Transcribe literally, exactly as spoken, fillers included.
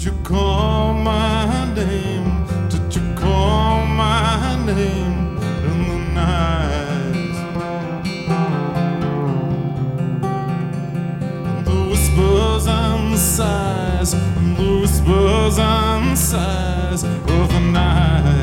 Did you call my name? Did you call my name in the night? And the whispers and sighs, and the whispers and sighs of the night.